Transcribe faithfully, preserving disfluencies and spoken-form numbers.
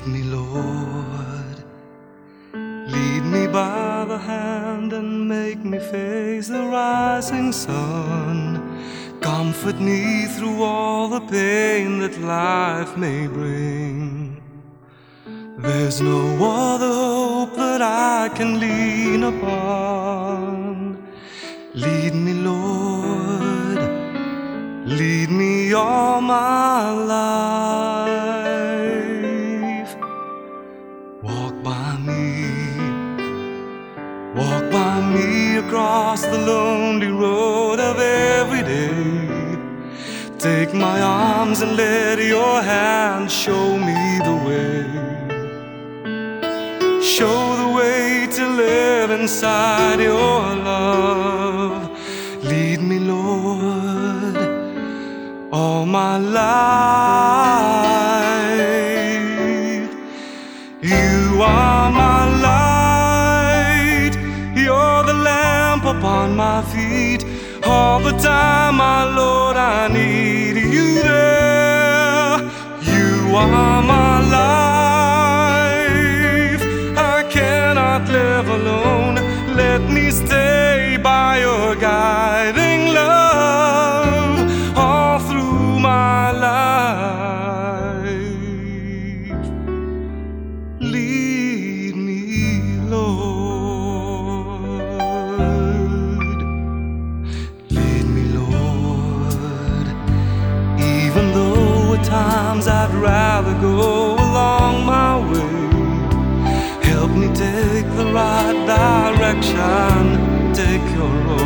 Lead me, Lord, lead me by the hand and make me face the rising sun. Comfort me through all the pain that life may bring. There's no other hope that I can lean upon. Lead me, Lord, lead me all my life. Walk by me, walk by me across the lonely road of every day. Take my arms and let your hand show me the way. Show the way to live inside your love. Lead me, Lord, all my life. You are my light, you're the lamp upon my feet. All the time, my Lord, I need you there. You are my life, I cannot live alone. Let me stay by your guiding love all through my life. Lead me, Lord, lead me, Lord. Even though at times I'd rather go along my way, help me take the right direction, take your road.